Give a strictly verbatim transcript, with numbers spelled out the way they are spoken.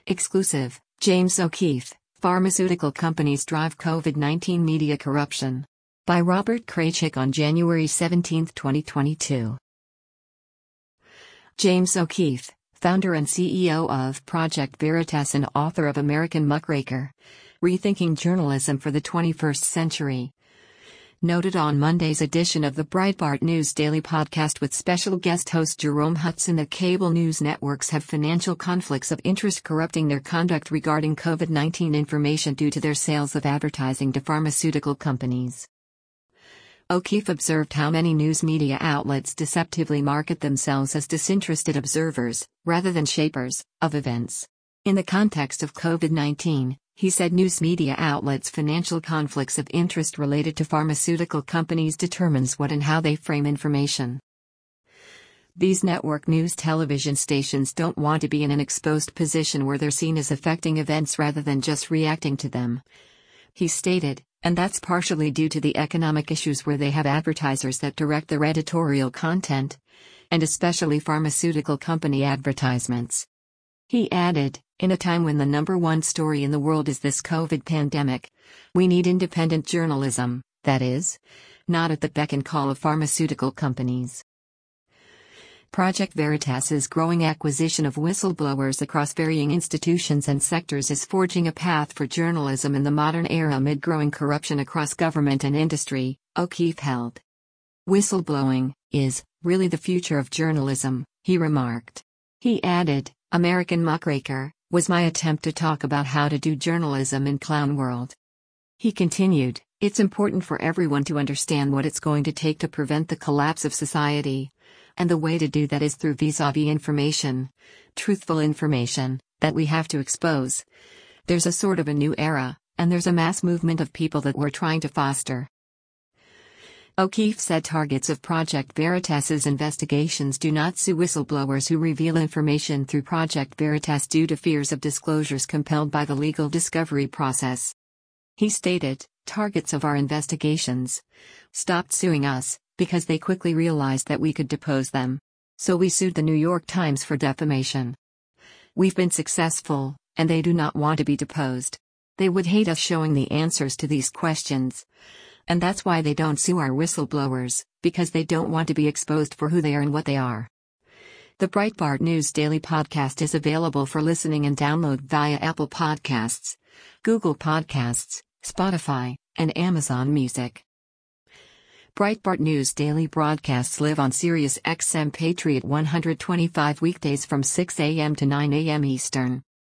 Exclusive, James O'Keefe, Pharmaceutical Companies Drive COVID nineteen Media Corruption. By Robert Kraychik on January seventeenth, twenty twenty-two. James O'Keefe, founder and C E O of Project Veritas and author of American Muckraker: Rethinking Journalism for the twenty-first Century, noted on Monday's edition of the Breitbart News Daily podcast with special guest host Jerome Hudson that cable news networks have financial conflicts of interest corrupting their conduct regarding COVID nineteen information due to their sales of advertising to pharmaceutical companies. O'Keefe observed how many news media outlets deceptively market themselves as disinterested observers, rather than shapers, of events. In the context of COVID nineteen, he said news media outlets' financial conflicts of interest related to pharmaceutical companies determines what and how they frame information. These network news television stations don't want to be in an exposed position where they're seen as affecting events rather than just reacting to them, he stated, and that's partially due to the economic issues where they have advertisers that direct their editorial content, and especially pharmaceutical company advertisements. He added, in a time when the number one story in the world is this COVID pandemic, we need independent journalism, that is, not at the beck and call of pharmaceutical companies. Project Veritas's growing acquisition of whistleblowers across varying institutions and sectors is forging a path for journalism in the modern era amid growing corruption across government and industry, O'Keefe held. Whistleblowing is really the future of journalism, he remarked. He added, American Muckraker was my attempt to talk about how to do journalism in clown world. He continued, it's important for everyone to understand what it's going to take to prevent the collapse of society, and the way to do that is through vis-a-vis information, truthful information, that we have to expose. There's a sort of a new era, and there's a mass movement of people that we're trying to foster. O'Keefe said targets of Project Veritas's investigations do not sue whistleblowers who reveal information through Project Veritas due to fears of disclosures compelled by the legal discovery process. He stated, targets of our investigations stopped suing us because they quickly realized that we could depose them. So we sued the New York Times for defamation. We've been successful, and they do not want to be deposed. They would hate us showing the answers to these questions. And that's why they don't sue our whistleblowers, because they don't want to be exposed for who they are and what they are. The Breitbart News Daily podcast is available for listening and download via Apple Podcasts, Google Podcasts, Spotify, and Amazon Music. Breitbart News Daily broadcasts live on Sirius X M Patriot one twenty-five weekdays from six a.m. to nine a.m. Eastern.